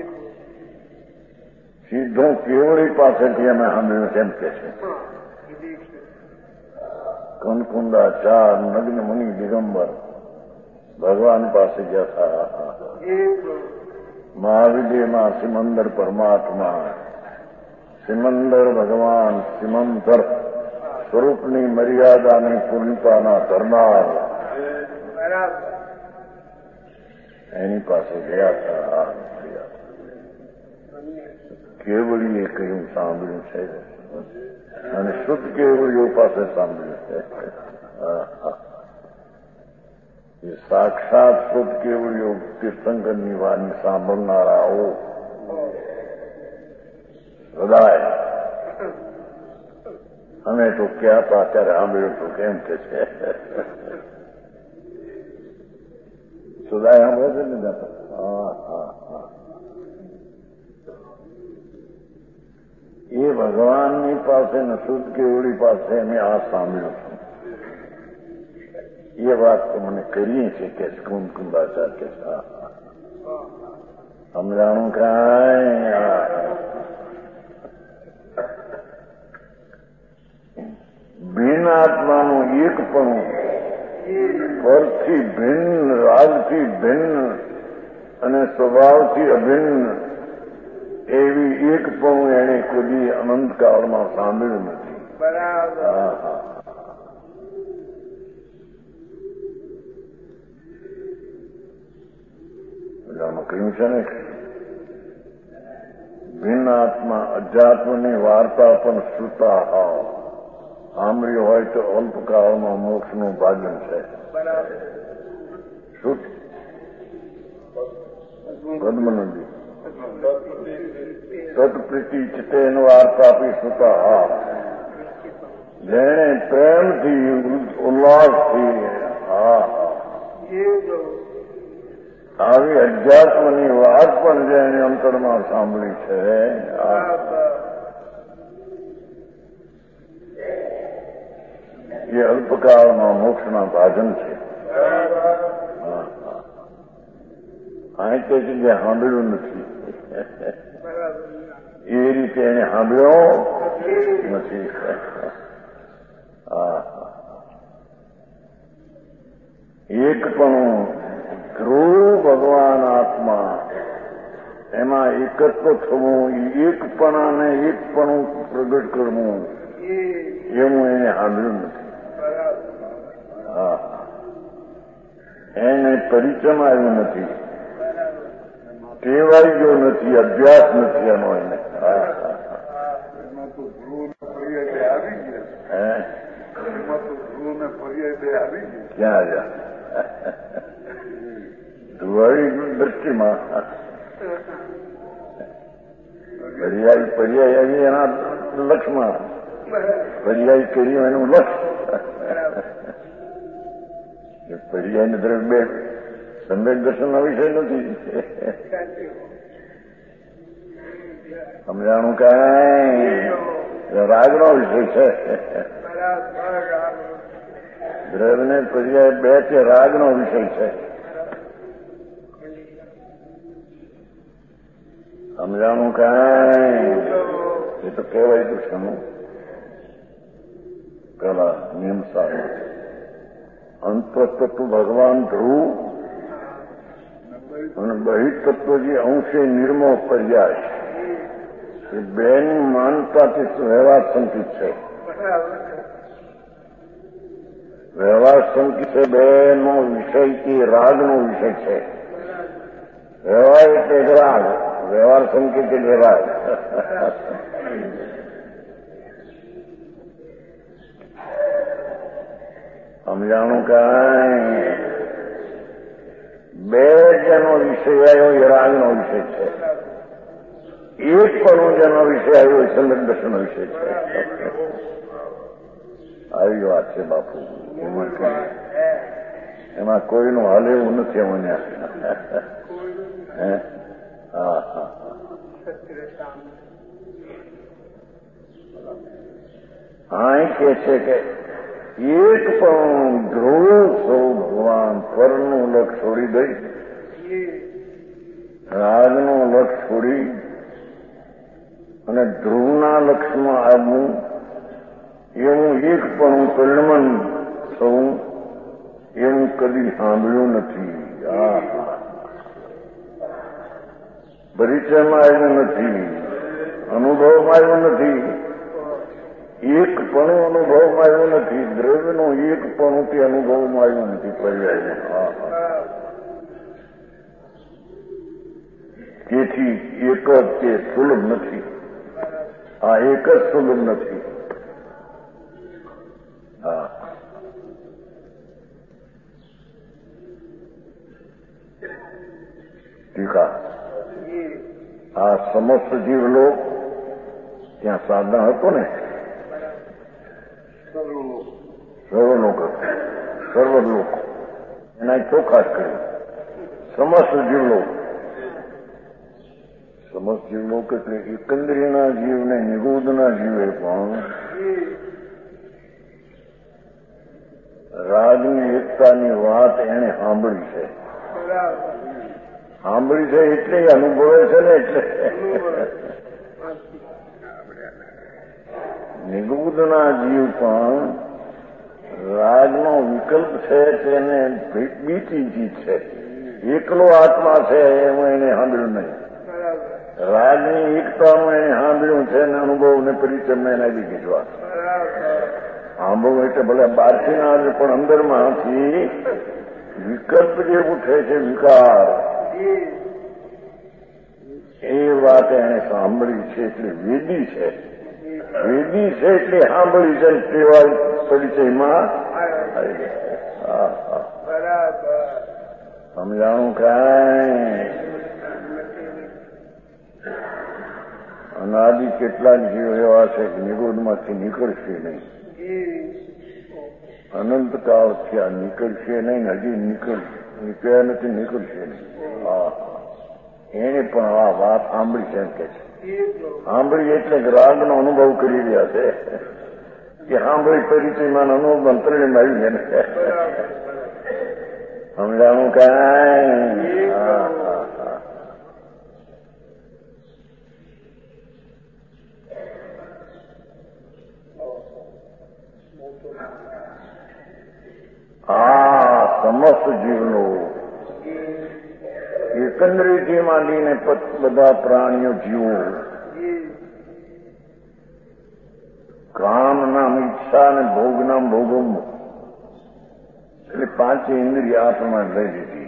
સીધું કેવડી પાસેથી અમે સાંભળ્યું એમ કે છે. કનકુંડાચાર નગ્ન મુનિ દિગંબર ભગવાન પાસે ગયા હતા. મહાવિદ્યમાં સિમંદર પરમાત્મા, સિમંદર ભગવાન, સિમંદર સ્વરૂપની મર્યાદાની પૂર્ણતાના ધરનાર એની પાસે ગયા હતા. કેવડીએ કહ્યું સાંભળ્યું છે અને શુદ્ધ કેવડીઓ પાસે સાંભળ્યું છે. એ સાક્ષાત શુદ્ધ કેવડીઓ તીર્થંકરની વાણી સાંભળનારાઓ સદાય અમે તો ક્યાં હતા ત્યારે સાંભળ્યું તો કેમ કે છે સદાય સાંભળે છે ને જતા. હા હા હા, એ ભગવાનની પાસે ને શુદ્ધ કેવડી પાસે અમે આ સાંભળ્યું છું. એ વાત તો મને કરીએ છીએ કે કુંભાચાર કે સમજાણું કાંઈ? ભિન્ન આત્માનું એકપણું પરથી ભિન્ન, રાગથી ભિન્ન અને સ્વભાવથી અભિન્ન એવી એક પણ એને કોઈ અનંતકાળમાં સાંભળ્યું નથી. બરાબર. કહ્યું છે ને, ભિન્ન આત્મા અધ્યાત્મની વાર્તા પણ શ્રુતા હાવ સાંભળ્યું હોય તો અલ્પકાળમાં મોક્ષનું ભાજન છે. શ્રુત પદ્મનદી તત્પ્રીતિ ચિતેન વાર્તાપી શ્રુતા હાવ, જેણે પ્રેમથી ઉલ્લાસથી આવી અધ્યાત્મની વાત પણ જેને અંતરમાં સાંભળી છે એ અલ્પકાળમાં મોક્ષના ભાજન છે. અહીં તે જગ્યાએ સાંભળ્યું નથી એ રીતે એને સાંભળ્યો નથી. એક પણ ધ્રુવ ભગવાન આત્મા એમાં એકત્વ થવું, એકપણાને એકપણું પ્રગટ કરવું એવું એને સાંભળ્યું નથી. એને પરિચય આવ્યું નથી, ટેવાઈ ગયો નથી, અભ્યાસ નથી એનો એને. ક્યાં આવ્યા ધુવાડી દ્રષ્ટિમાં પર્યાય આવી એના લક્ષમાં, પર્યાય કર્યું એનું લક્ષ. પર્યાય તરફ બે સમ્યક દર્શનના વિષય નથી. સમજાણું કાંઈ રાગનો વિષય છે. દ્રવ્યને પર્યાય બે કે રાગનો વિષય છે. સમજાણું કાંઈ એ તો કહેવાય તો શનું પેલા નિયમ સારું અંતતત્વ ભગવાન ધ્રુવ અને બહિતત્વ જે અંશે નિર્મો પર્યાય એ બેની માનતાથી વ્યવહાર સંકિત છે. વ્યવહાર સંકિત છે, બેનો વિષય કે રાગનો વિષય છે. વ્યવહાર એટલે રાગ, વ્યવહાર સંકેત એટલે રાગ. સમજાણું કાંઈ બે જેનો વિષય આવ્યો એ રાગનો વિષય છે, એક પણ જેનો વિષય આવ્યો એ સમ્યક દર્શનનો વિષય છે. આવી વાત છે બાપુ. એમાં કોઈનું હાલ એવું નથી મને. હા કે છે કે એક પણ ધ્રુવ સૌ ભગવાન પરનું લક્ષ છોડી દઈ, રાગનું લક્ષ છોડી અને ધ્રુવના લક્ષમાં આવવું એવું એક પણ પરિણમન થવું એવું કદી સાંભળ્યું નથી. પરિચયમાં આવ્યું નથી, અનુભવમાં આવ્યું નથી, એક પણ અનુભવમાં આવ્યું નથી, દ્રવ્યનું એક પણ તે અનુભવમાં આવ્યું નથી. પર્યાય તેથી એક જ તે સુલભ નથી. આ એક જ સુલભ નથી. ટીકા આ સમસ્ત જીવલોક ત્યાં સાધના હતો ને, સર્વલોક એના ચોખાટ કર્યું. સમસ્ત જીવલોક, સમસ્ત જીવલોક એટલે એકંદરીના જીવને નિગૂઢના જીવે પણ રાજની એકતાની વાત એને સાંભળી છે. સાંભળી છે એટલે અનુભવે છે ને. એટલે નિગૂઢના જીવ પણ રાજનો વિકલ્પ છે તેને બીતી ચીજ છે. એકલો આત્મા છે એમાં એને સાંભળ્યું નહીં. રાજની એકતાનું એને સાંભળ્યું છે ને અનુભવ ને પરિચય મેં એના બી કીધવા. અનુભવ એટલે ભલે બહારથી ના આવે પણ અંદરમાંથી વિકલ્પ જે ઉઠે છે વિકાર એ વાત એને સાંભળી છે એટલે વેદી છે. વેદી છે એટલે સાંભળી છે તેવા પરિચયમાં સમજાણું કાંઈ અનાદિ કેટલાક જીવ એવા છે કે નિરોધમાંથી નીકળશે નહીં. અનંતકાળથી આ નીકળશે નહીં. હજી નીકળ્યા નથી, નીકળશે નહીં. એને પણ આ વાત સાંભળી છે એમ કે છે. સાંભળી એટલે રાગનો અનુભવ કરી રહ્યા છે કે સાંભળી પરિચયમાં અનુભવ મંત્રણી આવી છે ને. સમજાણું કાંઈ આ સમસ્ત જીવનો એકંદરીથી માંડીને બધા પ્રાણીઓ જીવો કામ નામ ઈચ્છા અને ભોગ નામ ભોગમ એટલે પાંચે ઇન્દ્રિય આપણને લઈ લીધી.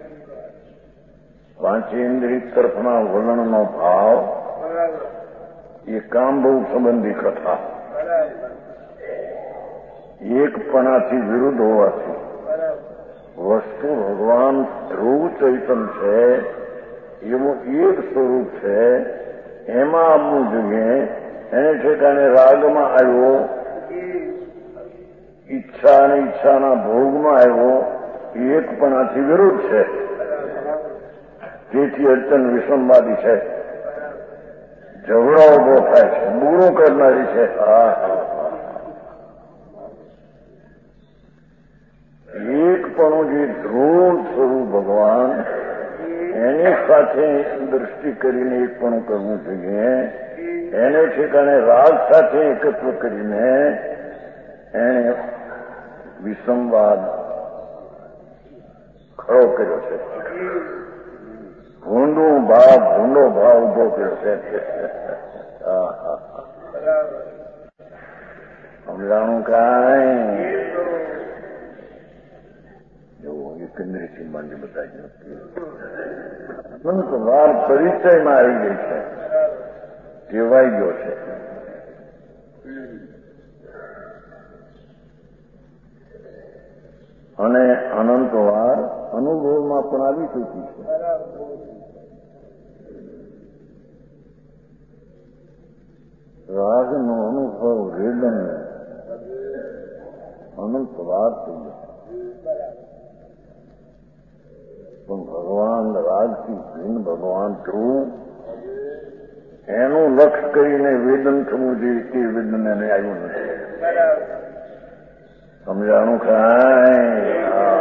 પાંચે ઇન્દ્રિય તરફના વલણનો ભાવ એ કામ ભોગ સંબંધી કથા એકપણાથી વિરુદ્ધ હોવાથી વસ્તુ ભગવાન ધ્રુવ ચૈતન છે એવું એક સ્વરૂપ છે. એમાં આવવું જોઈએ. એને ઠેકાણે રાગમાં આવ્યો, ઈચ્છા અને ઈચ્છાના ભોગમાં આવ્યો, એકપણાથી વિરુદ્ધ છે. તેથી અર્ચન વિષમવાદી છે, ઝઘડો ઉભો થાય છે, બુરું કરનારી છે. એકપણું જે ધ્રુવ સ્વરૂપ ભગવાન એની સાથે દ્રષ્ટિ કરીને એકપણું કરવું જોઈએ. એને ઠેકાણે રાગ સાથે એકત્વ કરીને એને વિષમવાદ ખડો કર્યો છે. ભૂંડો ભાવ ઉભો કર્યો છે. સમજાણું કાંઈ એકંદરીથી માંડી બતાવી વાર પરિચયમાં આવી ગઈ છે, ટેવાઈ ગયો છે. અને અનંત વાર અનુભવમાં પણ આવી ચૂકી છે. રાગનો અનુભવ વેદન અનંત વાર થઈ ગયો. પણ ભગવાન રાગથી ભિન્ન ભગવાન ધ્રુવ એનું લક્ષ્ય કરીને વેદન થવું જોઈએ તે વેદન એને આવ્યું નથી. સમજાણું કાંઈ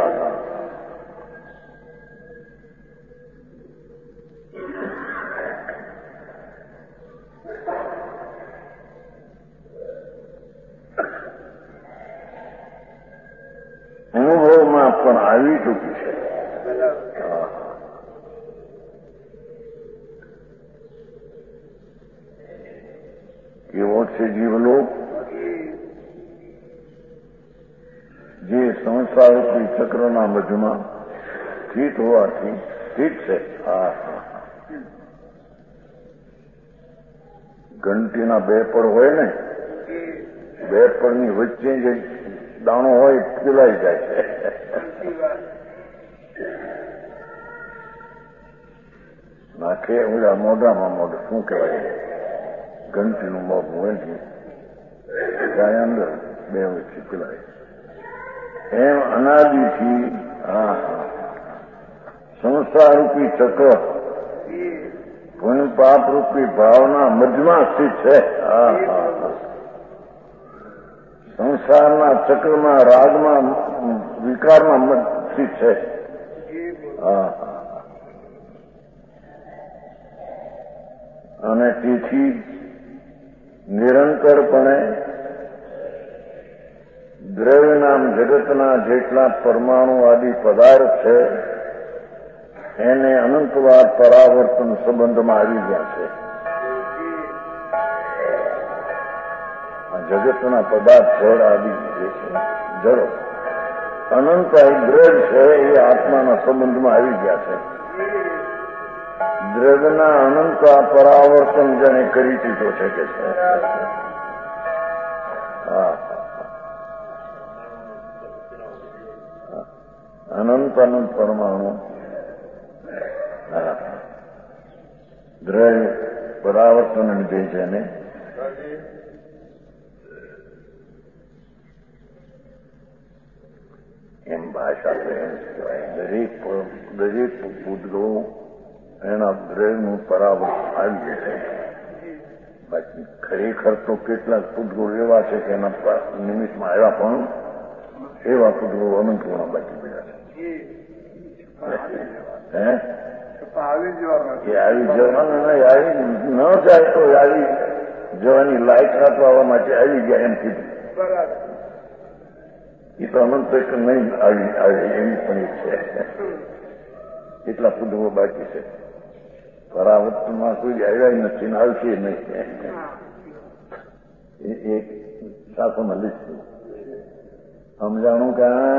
અનુભવમાં પણ આવી ચૂકી છે. કેવો છે જીવલોક જે સંસારરૂપી ચક્રના મધ્યમાં સ્થિત હોવાથી સ્થિત છે. ઘંટીના બે પડ હોય ને, બે પડની વચ્ચે જે દાણો હોય પીલાઈ જાય છે. નાખે ઓલા મોઢામાં મોઢું શું કહેવાય ઘંટીનું મોઢું હોય છે જાય અંદર બે વચ્ચે પીલાય. એમ અનાદિથી સંસારરૂપી ચક્ર પુણ્ય પાપરૂપી ભાવના મધ્યમાં સ્થિત છે. સંસારના ચક્રમાં રાગમાં વિકારમાં સ્થિત છે. અને તેથી નિરંતરપણે દ્રવ્ય નામ જગતના જેટલા પરમાણુ આદિ પદાર્થ છે એને અનંતવાર પરાવર્તન સંબંધમાં આવી ગયા છે. આ જગતના પદાર્થ જળ આદિ જે છે જળ અનંત દ્રવ્ય છે એ આત્માના સંબંધમાં આવી ગયા છે. દ્રવ્યના અનંત પરાવર્તન જેને કરી દીધો છે કે છે. અનંત અનંત પરમાણુ દ્રવ્ય પરાવર્તન જે છે ને એમ ભાષા એમ કહેવાય. દરેક પૂતગળો એના દ્રવ્યનું પરાવર્તન આવી છે. બાકી ખરેખર તો કેટલાક પૂતગળો એવા છે કે એના નિમિત્તમાં આવ્યા પણ એવા પૂતગળો અનંત ગુણા બાકી પડ્યા છે. આવી જવાનું આવી ન જાય તો આવી જવાની લાયકાત આવવા માટે આવી ગયા એમ કીધું. એ તો અનંત નહીં આવી એવી પણ છે. એટલા પૂતગળો બાકી છે. પરાવર્તનમાં કોઈ આવ્યા નથી ને આવશે નહીં. એક શાસનમાં લીધું સમજાણું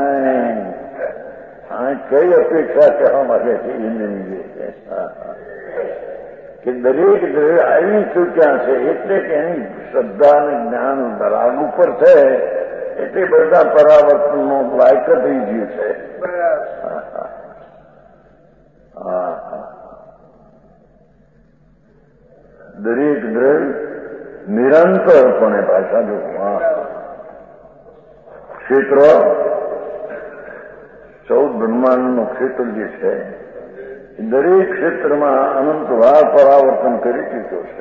કાંઈ કઈ અપેક્ષા કહેવા માંગે છે એની કે દરેક દ્રવ્ય આવી ચૂક્યા છે એટલે કે એની શ્રદ્ધા અને જ્ઞાન રાગ ઉપર છે એટલે બધા પરાવર્તનનો લાયક થઈ ગયું છે. દરેક દ્રવ્ય નિરંતરપણે ભાષા જો ક્ષેત્ર 14 બ્રહ્માંડનું ક્ષેત્ર જે છે દરેક ક્ષેત્રમાં અનંત વાર પરાવર્તન કરી ચૂક્યો છે.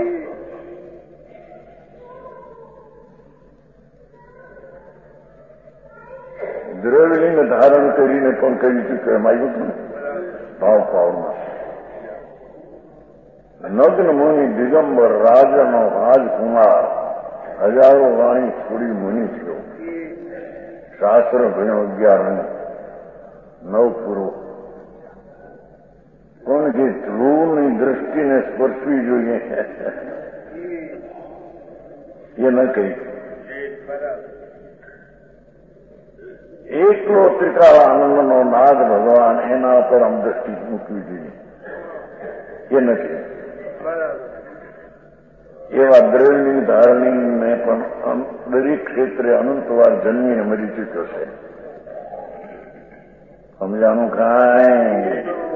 દ્રવ્યલિંગ ધારણ કરીને પણ કરી ચૂક્યો એમ આવ્યું હતું ભાવ પાવમાં. નગ્ન મુનિ દિગંબર રાજનો રાજકુમાર હજારો વાણી છોડી મુનિ થયો. શાસ્ત્ર ભણ્યો 11 9 પૂરો પણ જે ધ્રુવની દ્રષ્ટિને સ્પર્શવી જોઈએ એ ન કહી. એકલો ત્રિકાળ આનંદનો નાદ ભગવાન એના પર આમ દ્રષ્ટિ મૂકવી જોઈએ એ નથી. એવા દ્રવ્યની ધારણીને પણ દરેક ક્ષેત્રે અનંતવાર જન્મીને મરી ચૂક્યો છે. સમજાનું કાંઈ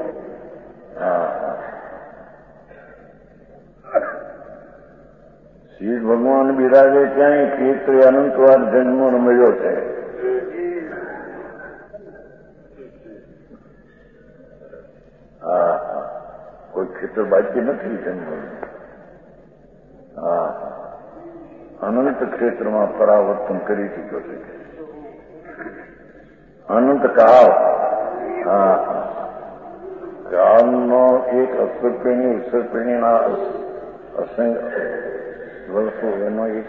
શ્રી ભગવાન બિરાજે ક્યાંય ક્ષેત્રે અનંતવાર જન્મો મળ્યો છે. કોઈ ક્ષેત્ર બાકી નથી જન્મ. અનંત ક્ષેત્રમાં પરાવર્તન કરી ચૂક્યો છે. અનંત કાળ કાળનો એક અક્ષરપેણીના અસંખ્ય વર્ષો એનો એક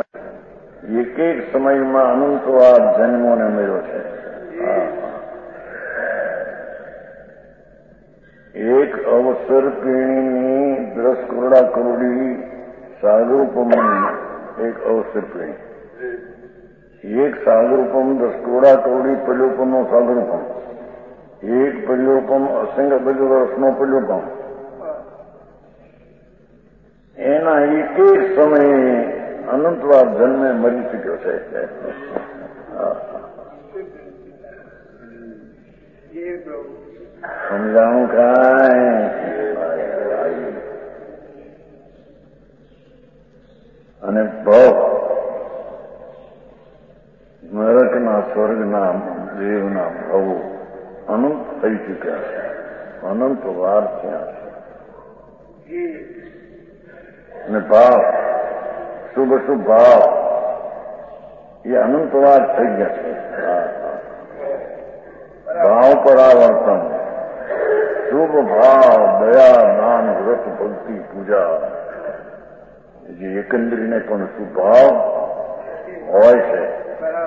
સમયમાં અનંતવાર જન્મોને મળ્યો છે. એક અવસર પેણીની 10 કરોડા કરોડી સાગરૂપમ એક અવસર પેણી. એક સાગરૂપમ 10 કરોડા કરોડી પલ્યોપમનો સાગરૂપમ. એક પલ્યોપમ અસંખ્ય અબજ વર્ષનો પલ્યોપમ. એના એક સમયે અનંતવાર જન્મે મરી ચૂક્યો છે. સમજાણું કાંઈ. અને ભવ નરકના સ્વર્ગના દેવના ભવો અનંત થઈ ચૂક્યા છે. અનંત વાર થયા છે. અને ભાવ શુભ શુભ ભાવ એ અનંત વાર થઈ ગયા છે. ભાવ પરાવર્તન શુભ ભાવ દયા દાન વ્રત ભક્તિ પૂજા જે એકંદરીને પણ શુભ ભાવ હોય છે.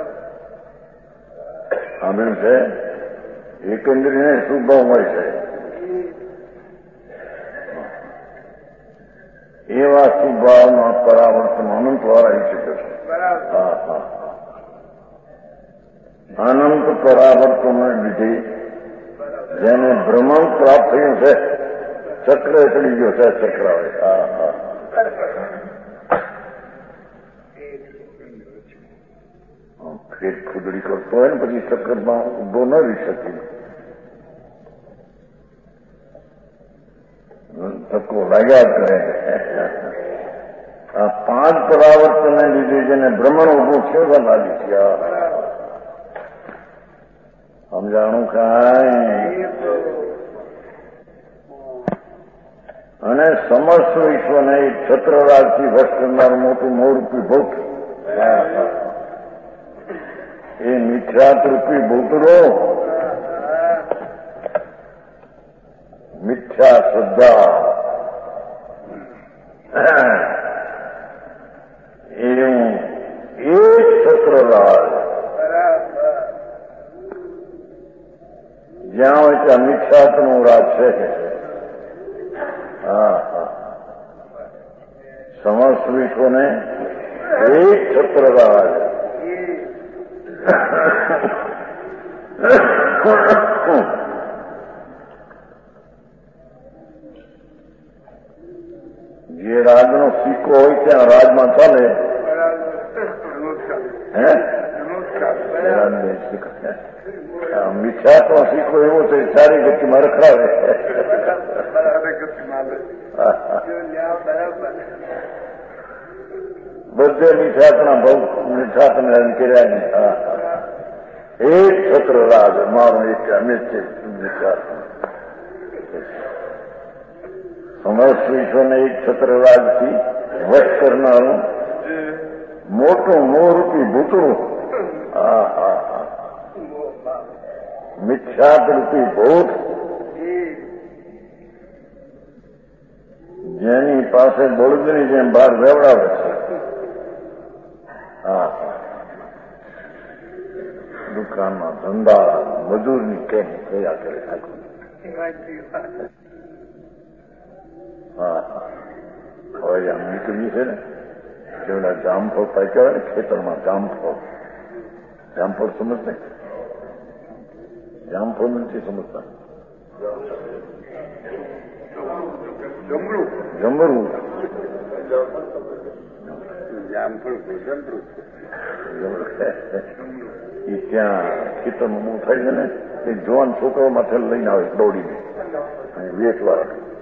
સાંભળ્યું છે? એકંદરીને શુભ ભાવ હોય છે. એવા સ્વભાવમાં પરાવર્તન અનંત વાર આવી શકે છે. અનંત પરાવર્તનને લીધે જેને ભ્રમણ પ્રાપ્ત થયું છે, ચક્ર ચડી ગયો છે. ચક્ર ખેત ખુદડી કરતો હોય ને પછી ચક્રમાં ઉભો ન રહી શકે. ધક્કો લાગ્યા કરે. આ 5 પરાવર્તનને લીધે જેને ભ્રમણ ઉભું થયું લાગી છે. સમજાણું કાંઈ? અને સમસ્ત વિશ્વને એક છત્રરાજથી વશ કરનારું મોટું મોરરૂપી ભૂત, એ મિથ્યાતરૂપી ભૂતરો, મિથ્યા શ્રદ્ધા, એવું એક છત્રરાજ જ્યાં હોય ત્યાં મિથ્યાત્વનું રાજ છે. સમસ્ત વિશ્વને એક છત્રરાજ જે રાજનો સિક્કો હોય ત્યાં રાજમાં ચાલે. મિથ્યાત્વ સિક્કો એવો છે, સારી ગતિમાં રખડાવે. બધે મિથ્યાત્વના બહુ મિથ્યાત્વને કર્યા નહીં. એક છત્ર રાજ મારો એક અમે છે. સમસ્ત વિશ્વને એક છત્ર રાજથી વશ કરનારું મોટું મોરરૂપી ભૂતળું, મિથ્યારૂપી ભૂત, જેની પાસે બળદની જેમ બહાર વેવડાવે છે. દુકાનમાં ધંધા મજૂરની કેમ થયા કરે. હવે આમ નીકળ્યું છે ને, જેવડા જામફળ પાક્યા હોય ને ખેતરમાં, જામફળ સમજતા? જામફળ નથી સમજતા. જમરું એ ત્યાં ખેતરમાં બહુ થાય છે ને, એ જવાન છોકરો માથે લઈને આવે દોડીને વેચવા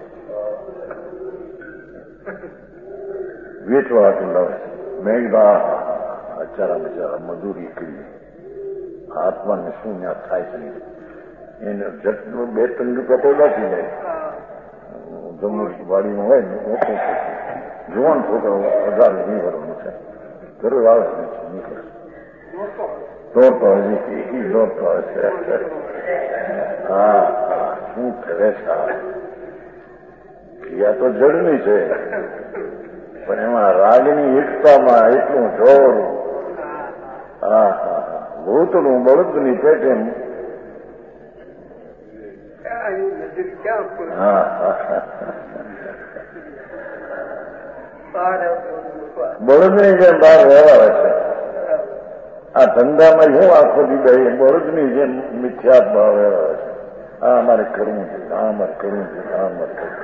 લાવે. મેં બિચારા મજૂરી કરી, આત્માને શું ન્યાસ થાય છે એને જટનું 2-3 રૂપિયા તો બાકી જાય. જમવું વાડીમાં હોય ને, જુવાન છોકરો 18-20 વર્ષનું છે, ઘરે આવે છે, નીકળે દોડતો હજી દોડતો હશે. શું કરે છે? યા તો જડની છે, પણ એમાં રાગની એકતામાં એટલું જોર. ભૂતનું બળદની પેટે. બળદની જેમ બહાર રહેવા છે. આ ધંધામાં હું આખો દીધા બળદની જેમ મિથ્યા ભાવ રહેવા છે. અમારે કરવું છે, અમારે કરવું છે, અમારે કરવું.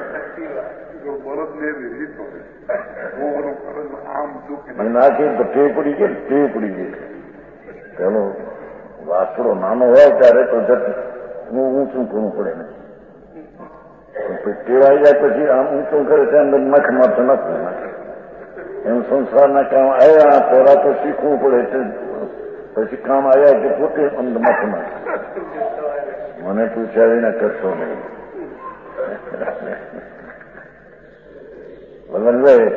નાખી તો ટેવ પડી ગઈ, ટેવ પડી ગઈ. પેલો વાસડો નાનો હોય ત્યારે તો ઊંચું કરવું પડે ને, ટેવાઈ જાય પછી આમ ઊંચું કરે છે, અંદર નખ માથે નથી નાખે. એમ સંસારના કામ આવ્યા પેલા તો શીખવું પડે છે, પછી કામ આવ્યા કે પોતે અંદર માથે નાખે. મને પૂછ્યા વિના કરશો નહીં. વલણભાઈ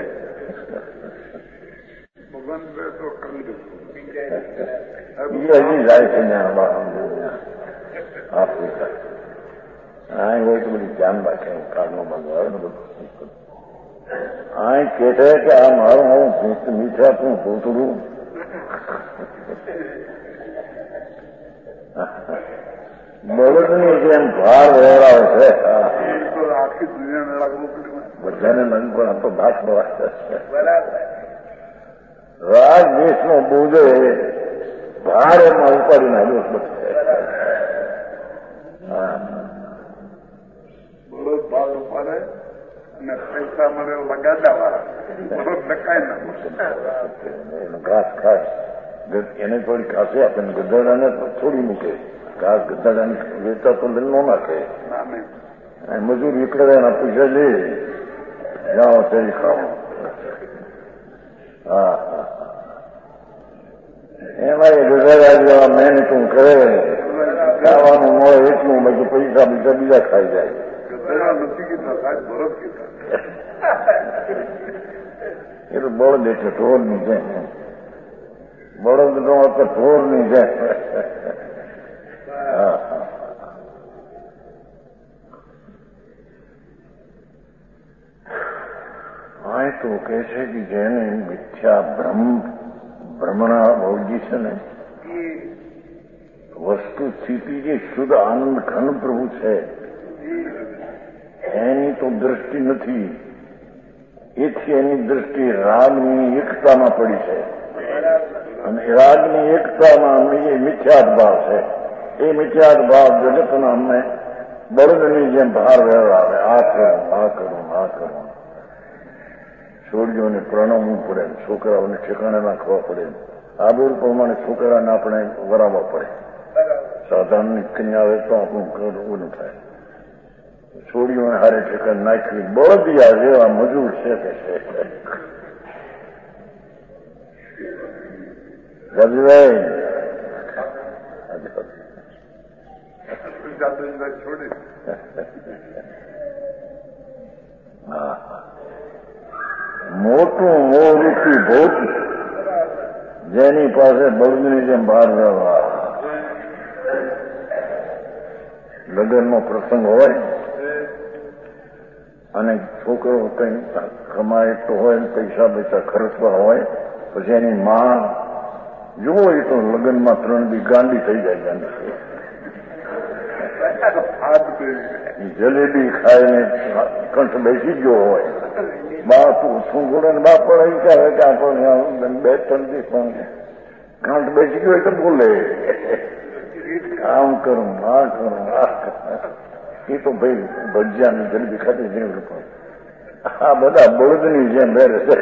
હજી જાય છે આફ્રિકા. અહીં હોય તો બધી ધ્યાન રાખે, કારનો બંધ આવે ને બધું. અહીં કે છે કે આ મારું હું મીઠાતું ભૂતરું બળદની જેમ ભાર વહેરાવે છે. આખી દુનિયાને લાગવું પડ્યું. બધાને નંગ પણ આ તો ભાત બરાબર. બરાબર રાગ દેશનો બોધે ભાર એમાં ઉપાડીને આવ્યો બધે. બળદ ભાર ઉપાડે અને પૈસા મળે લગાડા વાળા બળદ નકાય ના ઘાસ ખાય એને થોડી ખાસે આપે ને ગધાડાને છોડી મૂકે. ઘાસ ગધાડાને વેચતા તો ન નાખે. મજૂર નીકળે એના પૈસા લે જાઓ તેરી ખાઓ. હા એમાં એ ગધાડા જેવા મહેનતું કરે ખાવાનું મળે એટલું બધું પૈસા બીજા ખાઈ જાય. નથી કીધા સાહેબ બરફ કીધા. એ તો બળદ એટલે ઢોર ની છે. બળદ નો તો ઢોર ની છે. હા તો કે છે કે જેને મિથ્યા ભ્રમણા ભોગી છે ને વસ્તુ સ્થિતિ જે શુદ્ધ આનંદ ઘન પ્રભુ છે એની તો દ્રષ્ટિ નથી. એથી એની દ્રષ્ટિ રાગની એકતામાં પડી છે અને રાગની એકતામાં એ મિથ્યાત ભાવ છે. એ મિથ્યાત ભાવ જગતના અમને બળદની જેમ ભાર વહેવાવે. આ કરું આ કરું આ કરું. છોડીઓને પ્રણવવું પડે, છોકરાઓને ઠેકાણે નાખવા પડે. આ બોલ પ્રમાણે છોકરાને આપણે વરાવવા પડે. સાધારણની કન્યા આવે તો આપણું ઘર ઓલું થાય. છોડીઓને હારે ઠેકાણે નાખવી બળદિયા જેવા મજૂર છે કે છે. રજભાઈ છોડી મોટું મોરૂપી ભૂત જેની પાસે બળદની જેમ બહાર રહેવા. લગ્નનો પ્રસંગ હોય અને છોકરો કઈ કમાય તો હોય પૈસા ખર્ચવા હોય પછી એની માં જુઓ એ તો લગ્નમાં 3 દી ગાંડી થઈ જાય. જલેબી ખાઈને કંઠ બેસી ગયો હોય. બાપ શું બોલે ને બાપ પણ કહે કે આપણને 2-3 દિવસ કંઠ બેસી ગયો તો બોલે આમ કરું આ કરું આ એ તો ભાઈ ભજીયાની જલેબી ખાતી જેવું પણ આ બધા બળદની જેમ બેરે છે.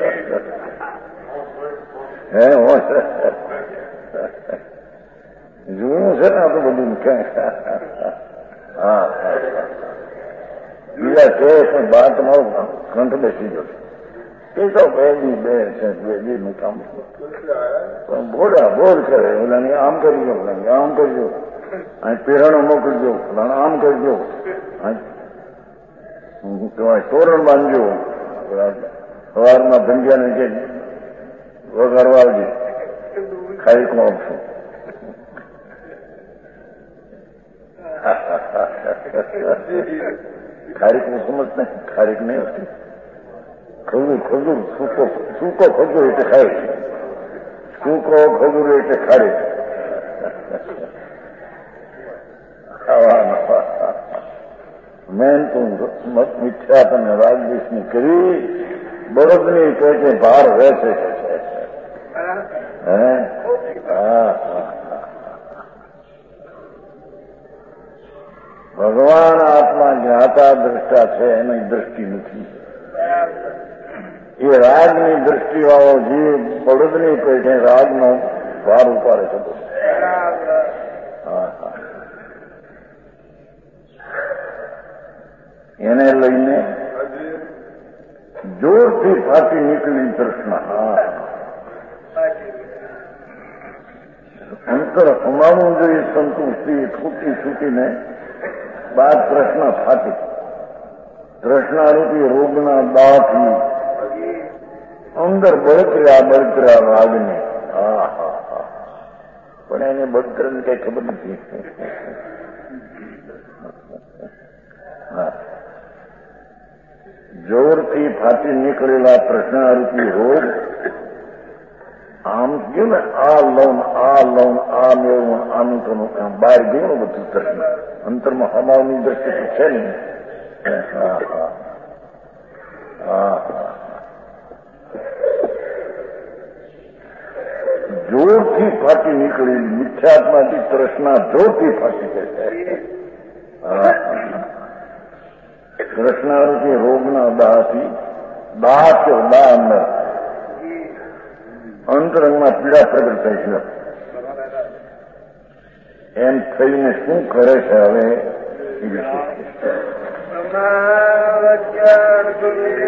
હે જોયું છે ને આ તો બધું ક્યાં. હા બીજા કે પણ બહાર તમારો કંઠ બેસી ગયો. એ તો બે છે નું કામ પણ બોલ કરે. ઓલાને આમ કરજો ઓલાને આમ કરજો. અહીં પેરાણો મોકલજો ઓલાને આમ કરજો. તોરણ બાંધજો. સવારમાં ધંધિયાને કે વગાડવા આવજે ખારીકમાં આપશું. ખારીક નું સમજ નહીં. ખારીક નહીં હોતી. ખજૂર સૂકો ખજૂર એટલે ખારીક. સૂકો ખજૂર એટલે ખારીક. મેન તો મિથ્યા તમે રાજદેશની કરી બળદની પેટે ભાર રહેશે. ભગવાન આત્મા જ્ઞાતા દ્રષ્ટા છે એની દ્રષ્ટિ નથી. એ રાગની દ્રષ્ટિ વાળો જીવ બળદની પેટે રાગનો ભાર ઉપાડે છે. એને લઈને જોરથી ફાટી નીકળી તૃષ્ણા. અંતર હમાવું જોઈએ સંતુષ્ટિ છૂટીને બાદ તૃષ્ણા ફાટી. તૃષ્ણારૂપી રોગના દાથી અંદર બળતરા રાગની. પણ એને બળતરાની કઈ ખબર નથી. જોરથી ફાટી નીકળેલા તૃષ્ણારૂપી રોગ આમ ગયું ને આ લઉં આ મેળવું આનું તો બહાર ગયું બધું તૃષ્ણા. અંતરમાં હમાવની દ્રષ્ટિ તો છે નહીં. જોરથી ફાટી નીકળી મિથ્યાત્માથી તૃષ્ણા જોરથી ફાટી જાય. તૃષ્ણાથી રોગના દાહથી દાહ છે, દાહ અંદર અંતરંગમાં પીડા પ્રગટ થાય છે. એમ થઈને શું કરે છે હવે એ વિશે